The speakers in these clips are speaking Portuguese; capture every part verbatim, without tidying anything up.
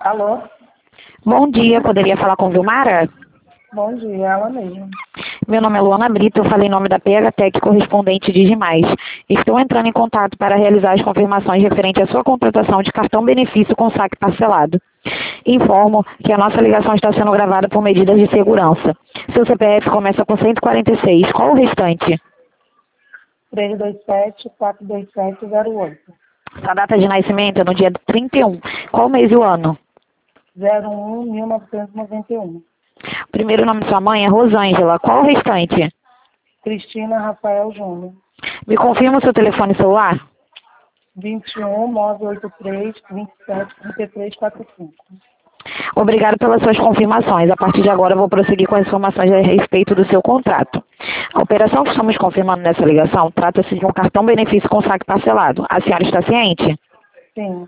Alô? Bom dia, poderia falar com Vilmara? Bom dia, ela mesma. Meu nome é Luana Brito, eu falei em nome da P H Tech correspondente Digimais. Estou entrando em contato para realizar as confirmações referentes à sua contratação de cartão benefício com saque parcelado. Informo que a nossa ligação está sendo gravada por medidas de segurança. Seu C P F começa com cento e quarenta e seis, qual o restante? três dois sete, quatro dois sete, zero oito. A data de nascimento é no dia trinta e um, qual o mês e o ano? zero um, mil novecentos e noventa e um. O primeiro nome de sua mãe é Rosângela, qual o restante? Cristina Rafael Júnior. Me confirma o seu telefone celular? vinte e um, nove oito três, vinte e sete, trinta e três, quarenta e cinco. Obrigado pelas suas confirmações. A partir de agora eu vou prosseguir com as informações a respeito do seu contrato. A operação que estamos confirmando nessa ligação trata-se de um cartão benefício com saque parcelado. A senhora está ciente? Sim,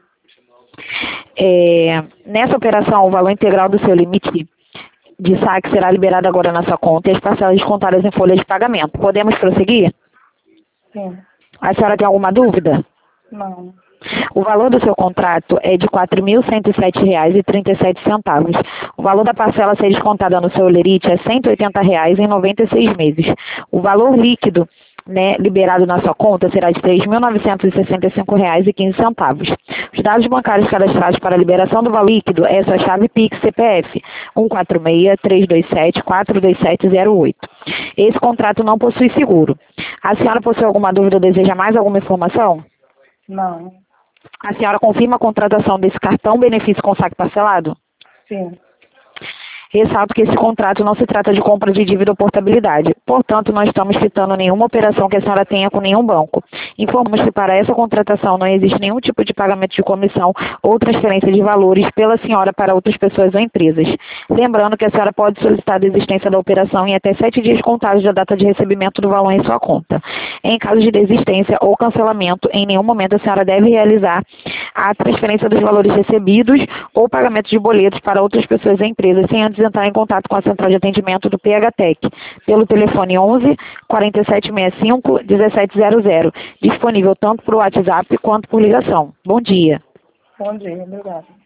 É, nessa operação, o valor integral do seu limite de saque será liberado agora na sua conta e as parcelas descontadas em folha de pagamento. Podemos prosseguir? sim. A senhora tem alguma dúvida? Não. O valor do seu contrato é de quatro mil cento e sete reais e trinta e sete centavos. O valor da parcela a ser descontada no seu lerite é cento e oitenta reais em noventa e seis meses. O valor líquido, né, liberado na sua conta será de três mil novecentos e sessenta e cinco reais e quinze centavos. Os dados bancários cadastrados para a liberação do valor líquido é sua chave Pix C P F um quatro seis, três dois sete, quatro dois sete zero oito. Esse contrato não possui seguro. A senhora possui alguma dúvida ou deseja mais alguma informação? Não. A senhora confirma a contratação desse cartão benefício com saque parcelado? Sim. Ressalto que esse contrato não se trata de compra de dívida ou portabilidade. Portanto, não estamos citando nenhuma operação que a senhora tenha com nenhum banco. Informamos que para essa contratação não existe nenhum tipo de pagamento de comissão ou transferência de valores pela senhora para outras pessoas ou empresas. Lembrando que a senhora pode solicitar a desistência da operação em até sete dias contados da data de recebimento do valor em sua conta. Em caso de desistência ou cancelamento, em nenhum momento a senhora deve realizar a transferência dos valores recebidos ou pagamento de boletos para outras pessoas ou empresas sem antes entrar em contato com a central de atendimento do P H Tech pelo telefone onze, quarenta e sete sessenta e cinco, dezessete zero zero, disponível tanto por WhatsApp quanto por ligação. Bom dia. Bom dia, obrigada.